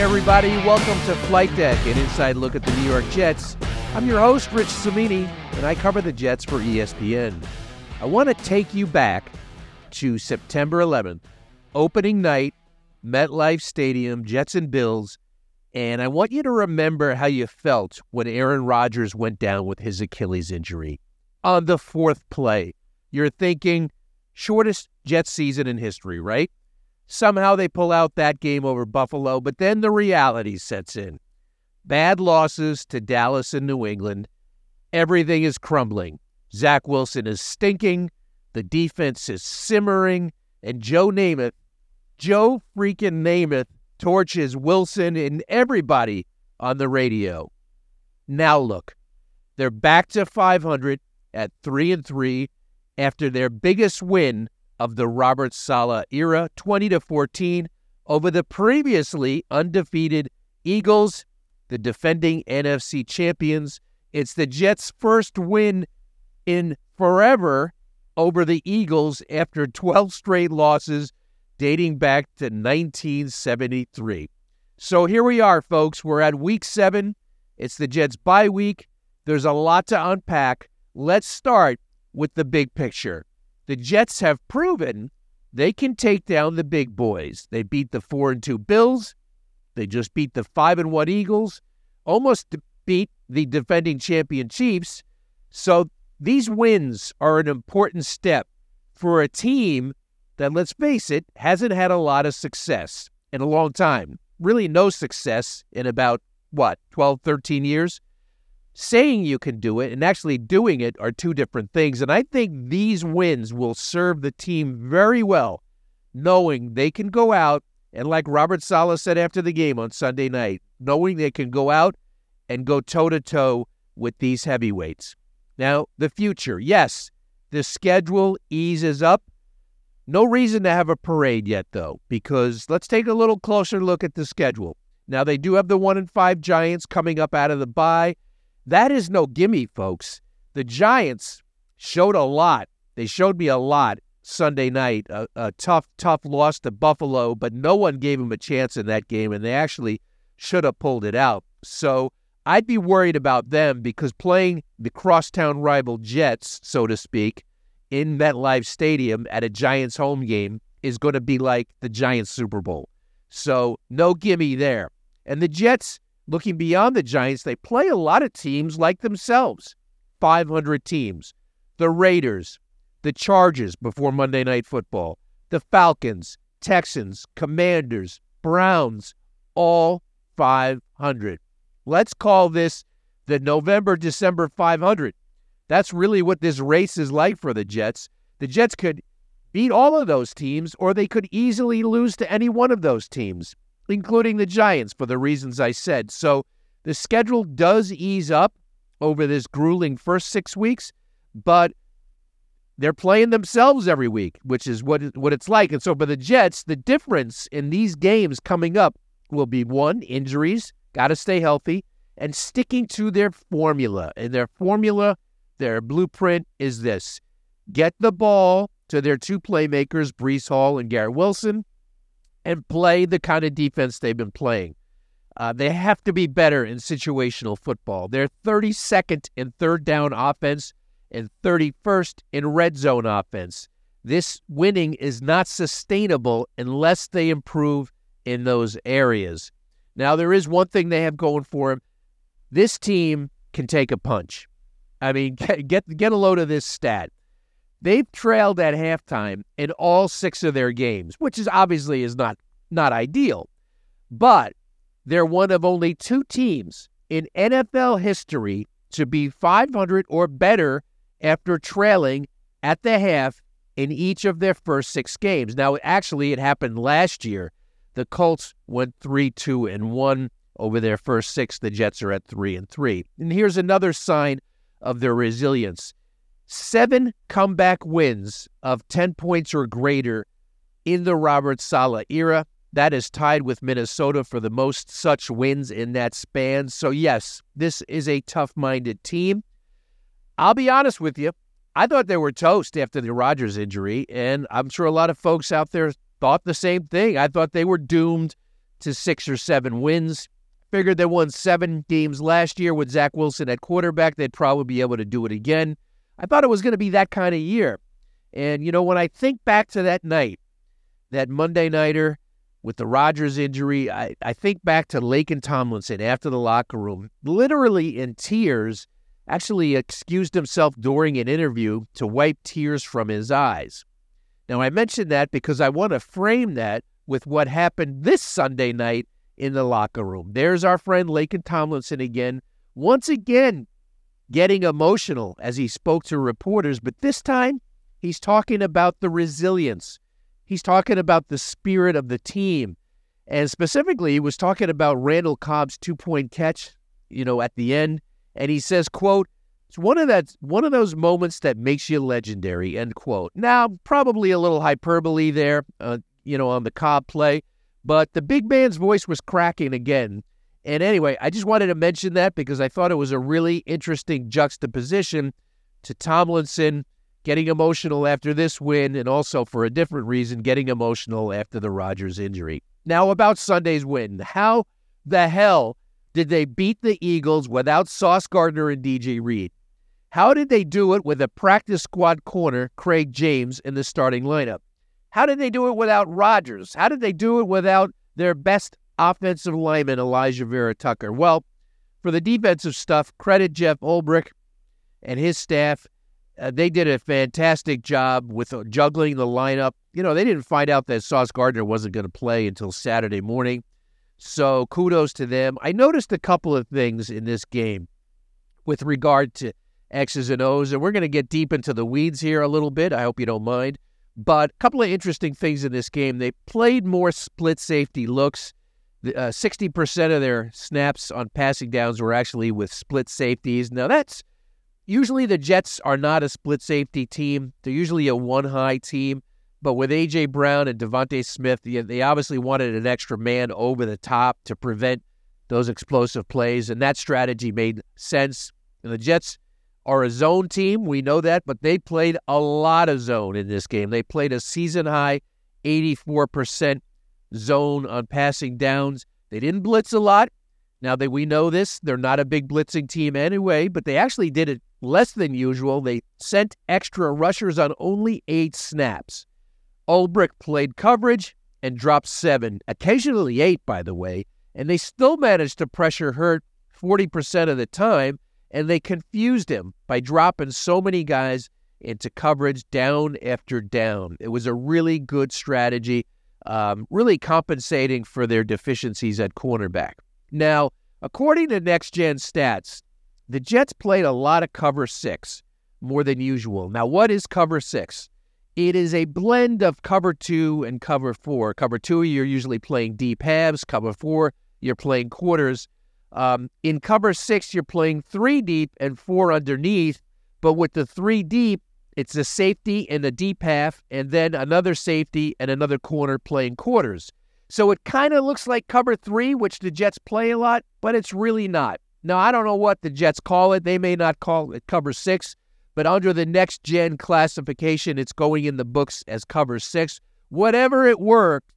everybody. Welcome to Flight Deck, an inside look at the New York Jets. I'm your host, Rich Cimini, and I cover the Jets for ESPN. I want to take you back to September 11th, opening night, MetLife Stadium, Jets and Bills, and I want you to remember how you felt when Aaron Rodgers went down with his Achilles injury. On the fourth play, you're thinking, shortest Jets season in history, right? Somehow they pull out that game over Buffalo, but then the reality sets in. Bad losses to Dallas and New England. Everything is crumbling. Zach Wilson is stinking. The defense is simmering. And Joe freaking Namath, torches Wilson and everybody on the radio. Now look, they're back to 500 at 3-3 after their biggest win of the Robert Saleh era, 20-14, over the previously undefeated Eagles, the defending NFC champions. It's the Jets' first win in forever over the Eagles after 12 straight losses dating back to 1973. So here we are, folks. We're at week 7. It's the Jets' bye week. There's a lot to unpack. Let's start with the big picture. The Jets have proven they can take down the big boys. They beat the 4-2 Bills. They just beat the 5-1 Eagles. Almost beat the defending champion Chiefs. So these wins are an important step for a team that, let's face it, hasn't had a lot of success in a long time. Really no success in about, 12, 13 years? Saying you can do it and actually doing it are two different things. And I think these wins will serve the team very well, knowing they can go out, and like Robert Saleh said after the game on Sunday night, knowing they can go out and go toe-to-toe with these heavyweights. Now, the future. Yes, the schedule eases up. No reason to have a parade yet, though, because let's take a little closer look at the schedule. Now, they do have the 1-5 Giants coming up out of the bye. That is no gimme, folks. The Giants showed a lot. They showed me a lot Sunday night. A tough loss to Buffalo, but no one gave them a chance in that game, and they actually should have pulled it out. So I'd be worried about them because playing the crosstown rival Jets, so to speak, in MetLife Stadium at a Giants home game is going to be like the Giants Super Bowl. So no gimme there. And the Jets, looking beyond the Giants, they play a lot of teams like themselves. 500 teams. The Raiders, the Chargers before Monday Night Football, the Falcons, Texans, Commanders, Browns, all 500. Let's call this the November-December 500. That's really what this race is like for the Jets. The Jets could beat all of those teams, or they could easily lose to any one of those teams, including the Giants, for the reasons I said. So the schedule does ease up over this grueling first 6 weeks, but they're playing themselves every week, which is what it's like. And so for the Jets, the difference in these games coming up will be, one, injuries, got to stay healthy, and sticking to their formula. And their formula, their blueprint is this: get the ball to their two playmakers, Breece Hall and Garrett Wilson, and play the kind of defense they've been playing. They have to be better in situational football. They're 32nd in third down offense and 31st in red zone offense. This winning is not sustainable unless they improve in those areas. Now, there is one thing they have going for them. This team can take a punch. I mean, get a load of this stat. They've trailed at halftime in all 6 of their games, which is obviously not ideal. But they're one of only 2 teams in NFL history to be 500 or better after trailing at the half in each of their first 6 games. Now, actually, it happened last year. The Colts went 3-2-1 over their first 6. The Jets are at 3-3. And here's another sign of their resilience. 7 comeback wins of 10 points or greater in the Robert Saleh era. That is tied with Minnesota for the most such wins in that span. So yes, this is a tough-minded team. I'll be honest with you. I thought they were toast after the Rodgers injury, and I'm sure a lot of folks out there thought the same thing. I thought they were doomed to 6 or 7 wins. Figured they won 7 games last year with Zach Wilson at quarterback. They'd probably be able to do it again. I thought it was going to be that kind of year. And, when I think back to that night, that Monday nighter with the Rodgers injury, I think back to Laken Tomlinson after the locker room, literally in tears, actually excused himself during an interview to wipe tears from his eyes. Now, I mention that because I want to frame that with what happened this Sunday night in the locker room. There's our friend Laken Tomlinson again, once again getting emotional as he spoke to reporters, but this time he's talking about the resilience. He's talking about the spirit of the team. And specifically, he was talking about Randall Cobb's 2-point catch, at the end. And he says, quote, "It's one of those moments that makes you legendary," end quote. Now, probably a little hyperbole there, on the Cobb play, but the big man's voice was cracking again. And anyway, I just wanted to mention that because I thought it was a really interesting juxtaposition to Tomlinson getting emotional after this win, and also for a different reason, getting emotional after the Rodgers injury. Now, about Sunday's win, how the hell did they beat the Eagles without Sauce Gardner and DJ Reed? How did they do it with a practice squad corner, Craig James, in the starting lineup? How did they do it without Rodgers? How did they do it without their best offensive lineman, Elijah Vera Tucker? Well, for the defensive stuff, credit Jeff Ulbrich and his staff. They did a fantastic job with juggling the lineup. They didn't find out that Sauce Gardner wasn't going to play until Saturday morning. So kudos to them. I noticed a couple of things in this game with regard to X's and O's, and we're going to get deep into the weeds here a little bit. I hope you don't mind. But a couple of interesting things in this game. They played more split safety looks. 60% of their snaps on passing downs were actually with split safeties. Now, usually the Jets are not a split safety team. They're usually a one-high team. But with A.J. Brown and Devontae Smith, they obviously wanted an extra man over the top to prevent those explosive plays, and that strategy made sense. And the Jets are a zone team. We know that, but they played a lot of zone in this game. They played a season-high 84% zone on passing downs. They didn't blitz a lot. Now, we know this. They're not a big blitzing team anyway, but they actually did it less than usual. They sent extra rushers on only 8 snaps. Ulbrich played coverage and dropped 7, occasionally 8, by the way, and they still managed to pressure Hurt 40% of the time, and they confused him by dropping so many guys into coverage down after down. It was a really good strategy, really compensating for their deficiencies at cornerback. Now, according to Next Gen Stats, the Jets played a lot of cover 6, more than usual. Now, what is cover 6? It is a blend of cover 2 and cover 4. Cover 2, you're usually playing deep halves. Cover 4, you're playing quarters. In cover 6, you're playing 3 deep and 4 underneath. But with the 3 deep, it's a safety in the deep half, and then another safety and another corner playing quarters. So it kind of looks like cover 3, which the Jets play a lot, but it's really not. Now, I don't know what the Jets call it. They may not call it cover 6, but under the next-gen classification, it's going in the books as cover 6. Whatever it worked.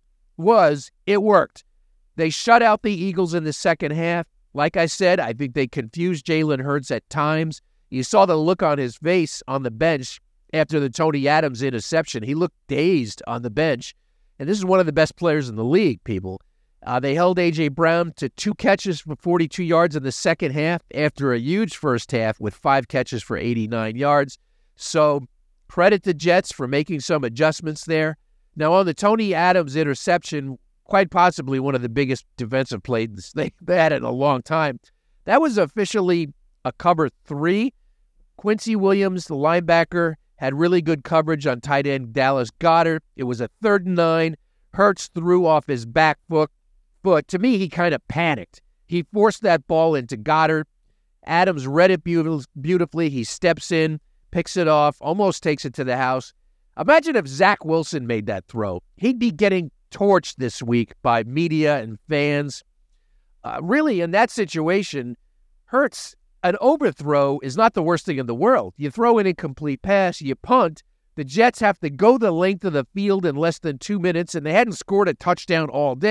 They shut out the Eagles in the second half. Like I said, I think they confused Jalen Hurts at times. You saw the look on his face on the bench after the Tony Adams interception. He looked dazed on the bench. And this is one of the best players in the league, people. They held A.J. Brown to 2 catches for 42 yards in the second half after a huge first half with 5 catches for 89 yards. So credit the Jets for making some adjustments there. Now, on the Tony Adams interception, quite possibly one of the biggest defensive plays they've had in a long time, that was officially a cover 3. Quincy Williams, the linebacker, had really good coverage on tight end Dallas Goedert. It was a 3rd and 9. Hurts threw off his back foot. But to me, he kind of panicked. He forced that ball into Goddard. Adams read it beautifully. He steps in, picks it off, almost takes it to the house. Imagine if Zach Wilson made that throw. He'd be getting torched this week by media and fans. Really, in that situation, Hurts, an overthrow is not the worst thing in the world. You throw an incomplete pass, you punt. The Jets have to go the length of the field in less than 2 minutes, and they hadn't scored a touchdown all day.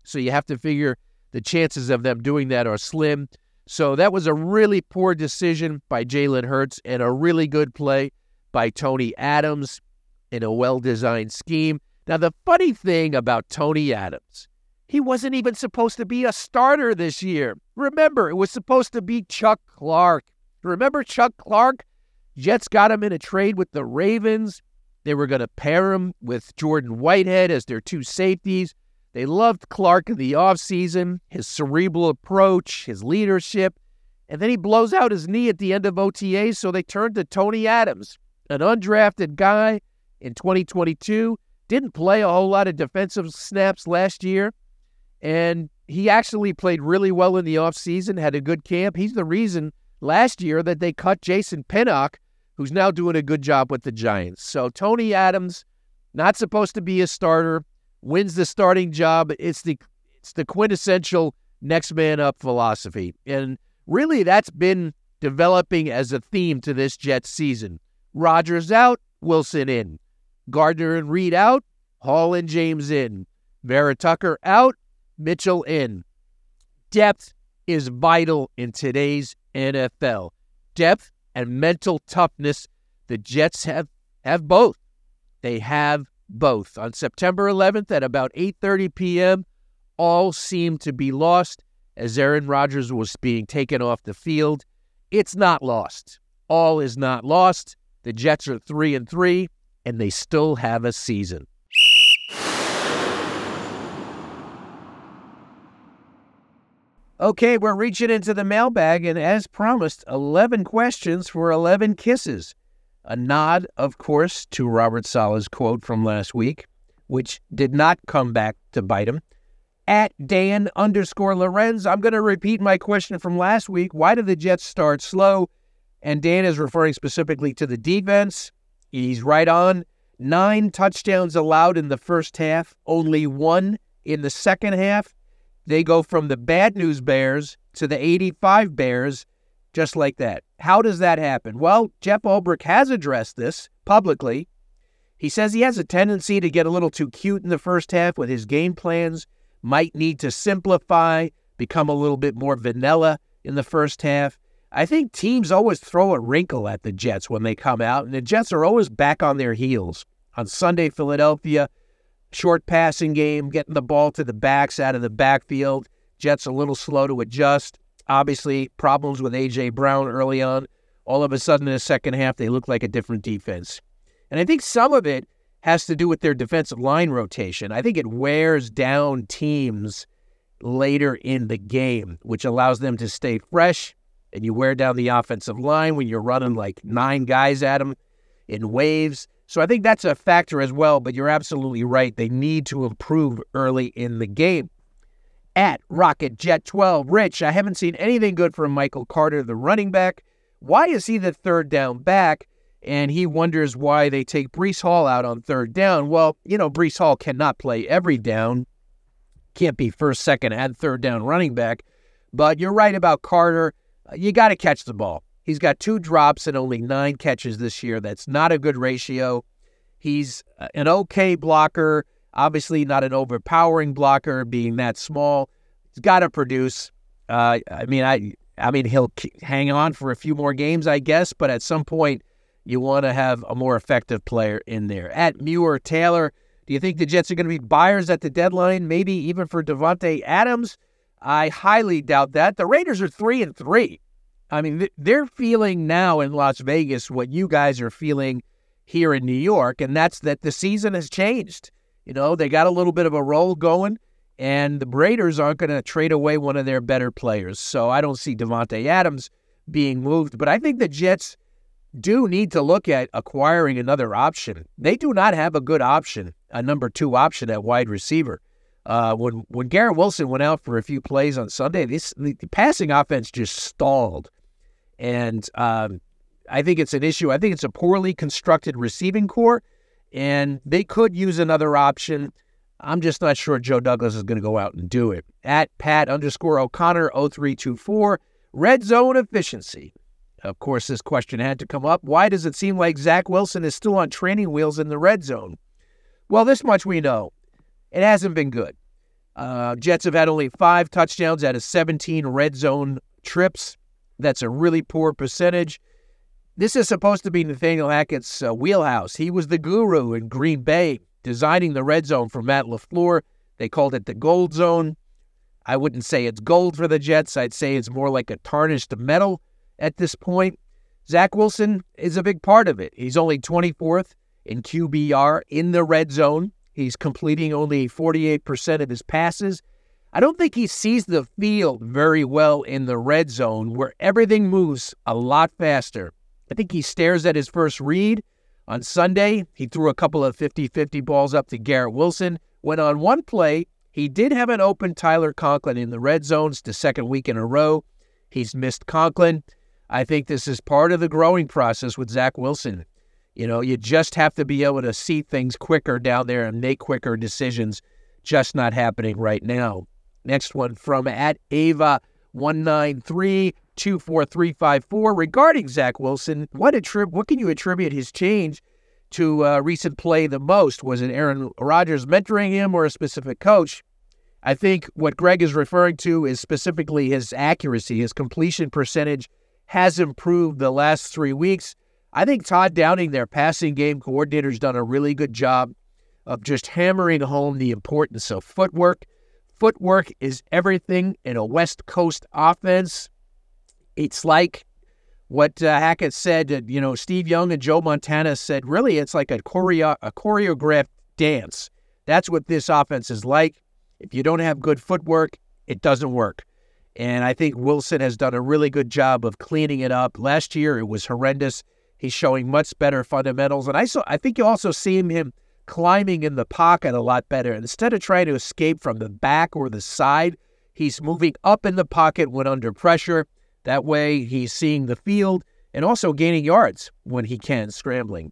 So you have to figure the chances of them doing that are slim. So that was a really poor decision by Jalen Hurts and a really good play by Tony Adams in a well-designed scheme. Now, the funny thing about Tony Adams, he wasn't even supposed to be a starter this year. Remember, it was supposed to be Chuck Clark. Remember Chuck Clark? Jets got him in a trade with the Ravens. They were going to pair him with Jordan Whitehead as their two safeties. They loved Clark in the offseason, his cerebral approach, his leadership. And then he blows out his knee at the end of OTA, so they turned to Tony Adams, an undrafted guy in 2022. Didn't play a whole lot of defensive snaps last year. And he actually played really well in the offseason, had a good camp. He's the reason last year that they cut Jason Pinnock, who's now doing a good job with the Giants. So Tony Adams, not supposed to be a starter, wins the starting job. It's the quintessential next man up philosophy. And really that's been developing as a theme to this Jets season. Rodgers out, Wilson in. Gardner and Reed out, Hall and James in. Vera Tucker out, Mitchell in. Depth is vital in today's NFL. Depth and mental toughness, the Jets have both. They have both. On September 11th at about 8:30 p.m., all seemed to be lost as Aaron Rodgers was being taken off the field. It's not lost. All is not lost. The Jets are 3-3, and they still have a season. Okay, we're reaching into the mailbag, and as promised, 11 questions for 11 kisses. A nod, of course, to Robert Saleh's quote from last week, which did not come back to bite him. At Dan_Lorenz, I'm going to repeat my question from last week. Why did the Jets start slow? And Dan is referring specifically to the defense. He's right on. 9 touchdowns allowed in the first half, only 1 in the second half. They go from the bad news Bears to the 85 Bears, just like that. How does that happen? Well, Jeff Ulbrich has addressed this publicly. He says he has a tendency to get a little too cute in the first half with his game plans, might need to simplify, become a little bit more vanilla in the first half. I think teams always throw a wrinkle at the Jets when they come out, and the Jets are always back on their heels. On Sunday, Philadelphia, short passing game, getting the ball to the backs out of the backfield. Jets a little slow to adjust. Obviously, problems with A.J. Brown early on. All of a sudden, in the second half, they look like a different defense. And I think some of it has to do with their defensive line rotation. I think it wears down teams later in the game, which allows them to stay fresh. And you wear down the offensive line when you're running like 9 guys at them in waves. So I think that's a factor as well, but you're absolutely right. They need to improve early in the game. At RocketJet12, Rich, I haven't seen anything good from Michael Carter, the running back. Why is he the third down back? And he wonders why they take Breece Hall out on third down. Well, Breece Hall cannot play every down. Can't be first, second, and third down running back. But you're right about Carter. You got to catch the ball. He's got 2 drops and only 9 catches this year. That's not a good ratio. He's an okay blocker, obviously not an overpowering blocker, being that small. He's got to produce. I mean, he'll hang on for a few more games, I guess, but at some point you want to have a more effective player in there. At Muir Taylor, do you think the Jets are going to be buyers at the deadline, maybe even for Davante Adams? I highly doubt that. The Raiders are 3-3. I mean, they're feeling now in Las Vegas what you guys are feeling here in New York, and that's that the season has changed. They got a little bit of a roll going, and the Raiders aren't going to trade away one of their better players. So I don't see Davante Adams being moved, but I think the Jets do need to look at acquiring another option. They do not have a good option, a number 2 option at wide receiver. When Garrett Wilson went out for a few plays on Sunday, the passing offense just stalled. And I think it's an issue. I think it's a poorly constructed receiving core, and they could use another option. I'm just not sure Joe Douglas is going to go out and do it. At Pat_O'Connor 0324, red zone efficiency. Of course, this question had to come up. Why does it seem like Zach Wilson is still on training wheels in the red zone? Well, this much we know. It hasn't been good. Jets have had only 5 touchdowns out of 17 red zone trips. That's a really poor percentage. This is supposed to be Nathaniel Hackett's wheelhouse. He was the guru in Green Bay, designing the red zone for Matt LaFleur. They called it the gold zone. I wouldn't say it's gold for the Jets. I'd say it's more like a tarnished metal at this point. Zach Wilson is a big part of it. He's only 24th in QBR in the red zone. He's completing only 48% of his passes. I don't think he sees the field very well in the red zone where everything moves a lot faster. I think he stares at his first read. On Sunday, he threw a couple of 50-50 balls up to Garrett Wilson. When on one play, he did have an open Tyler Conklin in the red zones the second week in a row. He's missed Conklin. I think this is part of the growing process with Zach Wilson. You know, you just have to be able to see things quicker down there and make quicker decisions. Just not happening right now. Next one from @Ava193-24354 regarding Zach Wilson. What can you attribute his change to recent play the most? Was it Aaron Rodgers mentoring him or a specific coach? I think what Greg is referring to is specifically his accuracy. His completion percentage has improved the last 3 weeks. I think Todd Downing, their passing game coordinator, has done a really good job of just hammering home the importance of footwork. Footwork is everything in a West Coast offense. It's like what Hackett said, Steve Young and Joe Montana said, really, it's like a choreographed dance. That's what this offense is like. If you don't have good footwork, it doesn't work. And I think Wilson has done a really good job of cleaning it up. Last year, it was horrendous. He's showing much better fundamentals. And I think you also see him climbing in the pocket a lot better. Instead of trying to escape from the back or the side, he's moving up in the pocket when under pressure. That way, he's seeing the field and also gaining yards when he can, scrambling.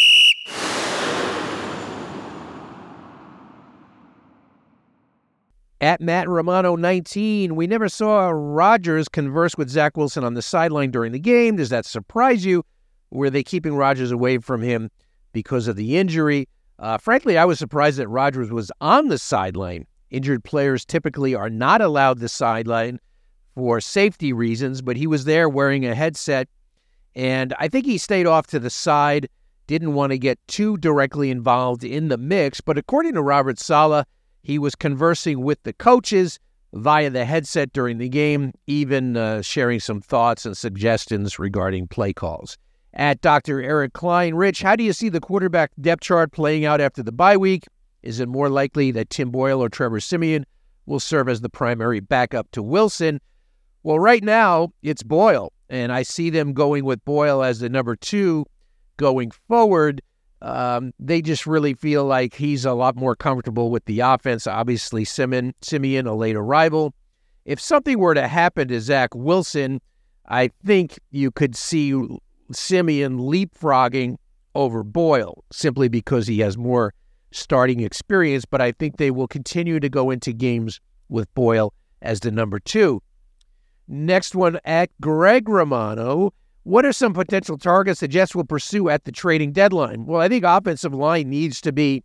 Matt Romano 19, we never saw Rodgers converse with Zach Wilson on the sideline during the game. Does that surprise you? Were they keeping Rodgers away from him because of the injury? Frankly, I was surprised that Rodgers was on the sideline. Injured players typically are not allowed the sideline for safety reasons, but he was there wearing a headset, and I think he stayed off to the side, didn't want to get too directly involved in the mix, but according to Robert Saleh, he was conversing with the coaches via the headset during the game, even sharing some thoughts and suggestions regarding play calls. Dr. Eric Klein, Rich, how do you see the quarterback depth chart playing out after the bye week? Is it more likely that Tim Boyle or Trevor Siemian will serve as the primary backup to Wilson? Well, right now, it's Boyle, and I see them going with Boyle as the number 2 going forward. They just really feel like he's a lot more comfortable with the offense. Obviously, Siemian, a late arrival. If something were to happen to Zach Wilson, I think you could see Siemian leapfrogging over Boyle simply because he has more starting experience, but I think they will continue to go into games with Boyle as the number 2. Next one Greg Romano. What are some potential targets the Jets will pursue at the trading deadline? Well, I think offensive line needs to be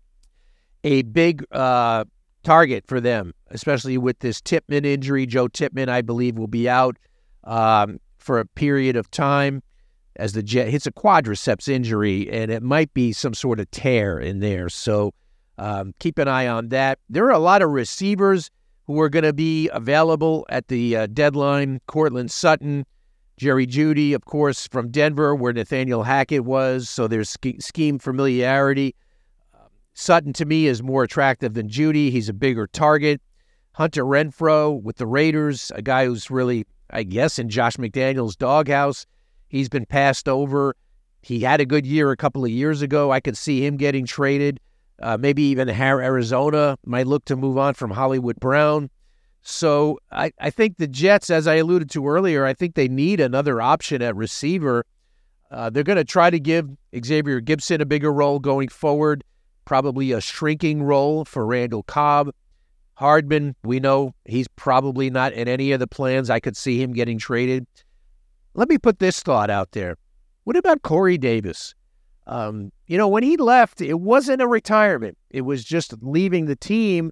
a big target for them, especially with this Tippmann injury. Joe Tippmann, I believe, will be out for a period of time as the Jet hits a quadriceps injury, and it might be some sort of tear in there. So keep an eye on that. There are a lot of receivers who are going to be available at the deadline. Courtland Sutton, Jerry Jeudy, of course, from Denver, where Nathaniel Hackett was, so there's scheme familiarity. Sutton, to me, is more attractive than Jeudy. He's a bigger target. Hunter Renfrow with the Raiders, a guy who's really, I guess, in Josh McDaniels' doghouse. He's been passed over. He had a good year a couple of years ago. I could see him getting traded. Maybe even Arizona might look to move on from Hollywood Brown. So I think the Jets, as I alluded to earlier, I think they need another option at receiver. They're going to try to give Xavier Gibson a bigger role going forward, probably a shrinking role for Randall Cobb. Hardman, we know he's probably not in any of the plans. I could see him getting traded. Let me put this thought out there. What about Corey Davis? When he left, it wasn't a retirement. It was just leaving the team.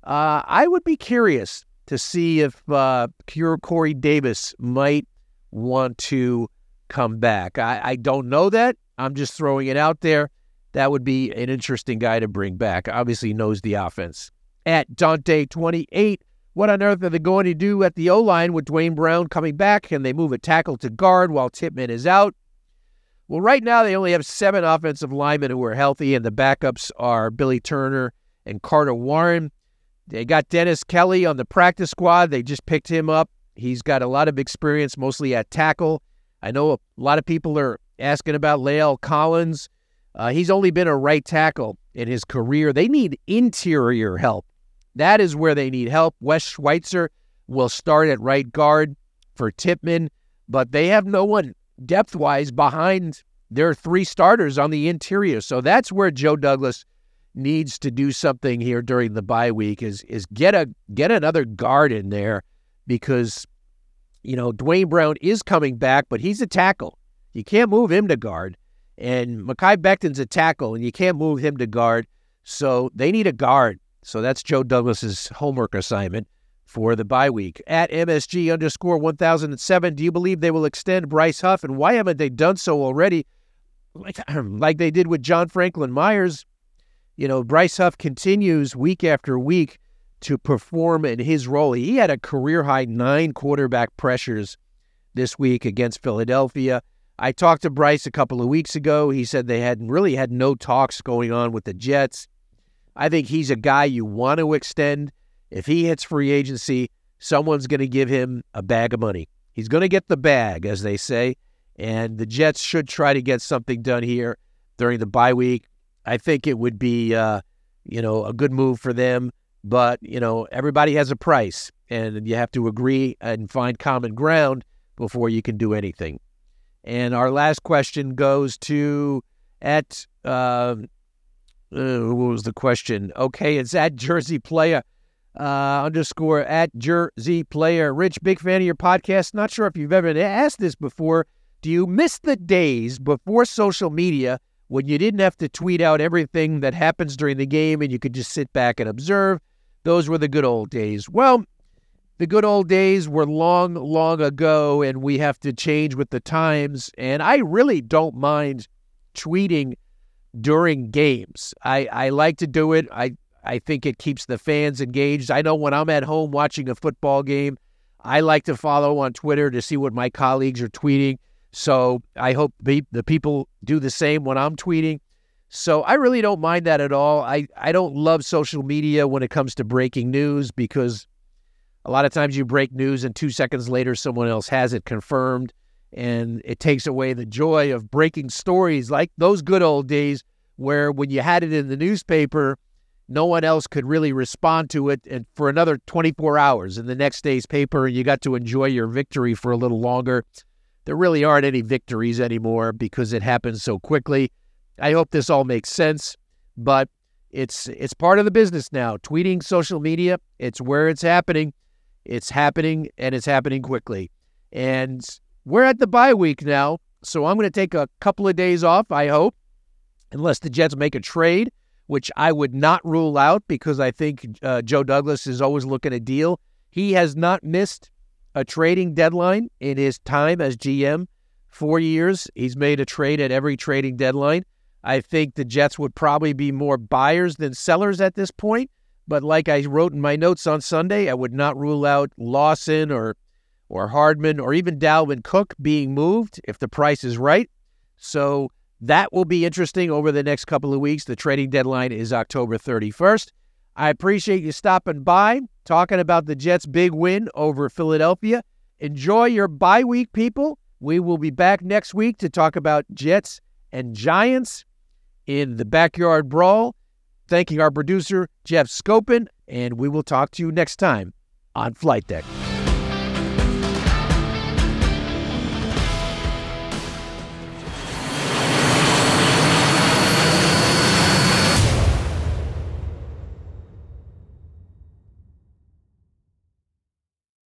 I would be curious to see if Corey Davis might want to come back. I don't know that. I'm just throwing it out there. That would be an interesting guy to bring back. Obviously he knows the offense. At Dante28, what on earth are they going to do at the O-line with Dwayne Brown coming back? Can they move a tackle to guard while Tippmann is out? Well, right now they only have 7 offensive linemen who are healthy, and the backups are Billy Turner and Carter Warren. They got Dennis Kelly on the practice squad. They just picked him up. He's got a lot of experience, mostly at tackle. I know a lot of people are asking about Lael Collins. He's only been a right tackle in his career. They need interior help. That is where they need help. Wes Schweitzer will start at right guard for Tippmann, but they have no one depth-wise behind their 3 starters on the interior. So that's where Joe Douglas needs to do something here during the bye week is get another guard in there, because, you know, Dwayne Brown is coming back, but he's a tackle. You can't move him to guard. And Mekhi Becton's a tackle, and you can't move him to guard. So they need a guard. So that's Joe Douglas's homework assignment for the bye week. At MSG_1007, do you believe they will extend Bryce Huff? And why haven't they done so already? Like they did with John Franklin Myers. You know, Bryce Huff continues week after week to perform in his role. He had a career-high 9 quarterback pressures this week against Philadelphia. I talked to Bryce a couple of weeks ago. He said they had no talks going on with the Jets. I think he's a guy you want to extend. If he hits free agency, someone's going to give him a bag of money. He's going to get the bag, as they say, and the Jets should try to get something done here during the bye week. I think it would be, a good move for them. But, everybody has a price, and you have to agree and find common ground before you can do anything. And our last question goes to what was the question? Okay, it's at Jersey Player, _ at Jersey Player. Rich, big fan of your podcast. Not sure if you've ever asked this before. Do you miss the days before social media when you didn't have to tweet out everything that happens during the game and you could just sit back and observe? Those were the good old days. Well, the good old days were long, long ago, and we have to change with the times. And I really don't mind tweeting during games. I like to do it. I think it keeps the fans engaged. I know when I'm at home watching a football game, I like to follow on Twitter to see what my colleagues are tweeting. So I hope the people do the same when I'm tweeting. So I really don't mind that at all. I don't love social media when it comes to breaking news, because a lot of times you break news and 2 seconds later someone else has it confirmed, and it takes away the joy of breaking stories like those good old days where when you had it in the newspaper, no one else could really respond to it and for another 24 hours in the next day's paper, and you got to enjoy your victory for a little longer. There really aren't any victories anymore because it happens so quickly. I hope this all makes sense, but it's part of the business now. Tweeting, social media, it's where it's happening. It's happening, and it's happening quickly. And we're at the bye week now, so I'm going to take a couple of days off, I hope, unless the Jets make a trade, which I would not rule out because I think Joe Douglas is always looking at deal. He has not missed a trading deadline in his time as GM. 4 years, he's made a trade at every trading deadline. I think the Jets would probably be more buyers than sellers at this point. But like I wrote in my notes on Sunday, I would not rule out Lawson or Hardman or even Dalvin Cook being moved if the price is right. So that will be interesting over the next couple of weeks. The trading deadline is October 31st. I appreciate you stopping by, talking about the Jets' big win over Philadelphia. Enjoy your bye week, people. We will be back next week to talk about Jets and Giants in the Backyard Brawl. Thanking our producer, Jeff Scopin, and we will talk to you next time on Flight Deck.